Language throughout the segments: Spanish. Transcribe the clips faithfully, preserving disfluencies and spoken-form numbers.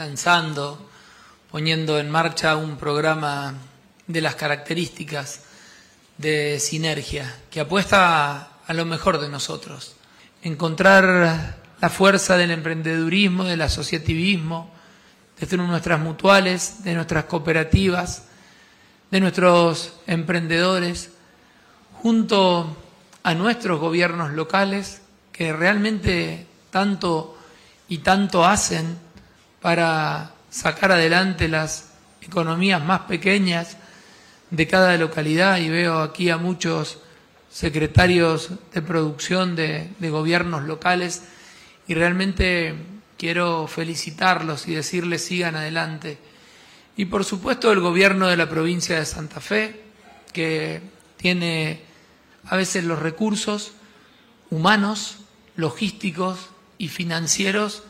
lanzando, poniendo en marcha un programa de las características de Sinergia, que apuesta a lo mejor de nosotros. Encontrar la fuerza del emprendedurismo, del asociativismo, de nuestras mutuales, de nuestras cooperativas, de nuestros emprendedores, junto a nuestros gobiernos locales, que realmente tanto y tanto hacen para sacar adelante las economías más pequeñas de cada localidad. Y veo aquí a muchos secretarios de producción de, de gobiernos locales y realmente quiero felicitarlos y decirles sigan adelante. Y por supuesto el gobierno de la provincia de Santa Fe, que tiene a veces los recursos humanos, logísticos y financieros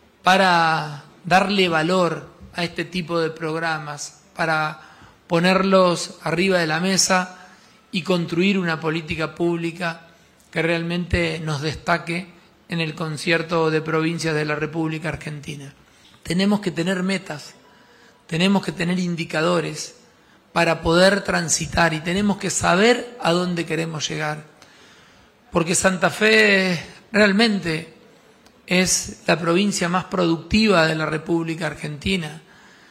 para darle valor a este tipo de programas, para ponerlos arriba de la mesa y construir una política pública que realmente nos destaque en el concierto de provincias de la República Argentina. Tenemos que tener metas, tenemos que tener indicadores para poder transitar y tenemos que saber a dónde queremos llegar. Porque Santa Fe realmente es la provincia más productiva de la República Argentina.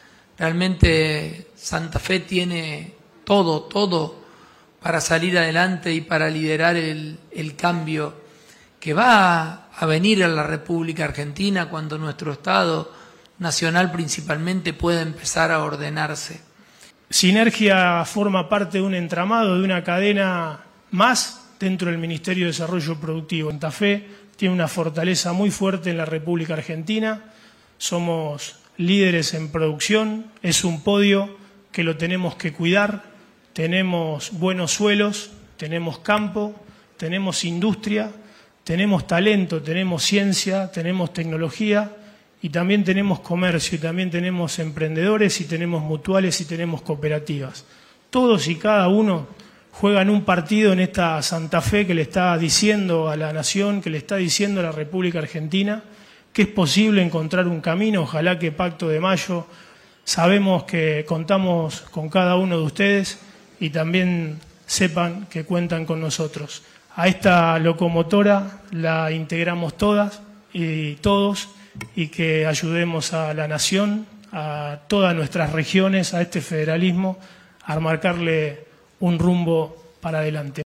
Realmente Santa Fe tiene todo, todo para salir adelante y para liderar el, el cambio que va a venir a la República Argentina cuando nuestro Estado nacional principalmente pueda empezar a ordenarse. Sinergia forma parte de un entramado, de una cadena más dentro del Ministerio de Desarrollo Productivo. Santa Fe tiene una fortaleza muy fuerte en la República Argentina, somos líderes en producción, es un podio que lo tenemos que cuidar, tenemos buenos suelos, tenemos campo, tenemos industria, tenemos talento, tenemos ciencia, tenemos tecnología y también tenemos comercio y también tenemos emprendedores y tenemos mutuales y tenemos cooperativas. Todos y cada uno juegan un partido en esta Santa Fe que le está diciendo a la nación, que le está diciendo a la República Argentina que es posible encontrar un camino. Ojalá que Pacto de Mayo, sabemos que contamos con cada uno de ustedes y también sepan que cuentan con nosotros. A esta locomotora la integramos todas y todos y que ayudemos a la nación, a todas nuestras regiones, a este federalismo, a marcarle un rumbo para adelante.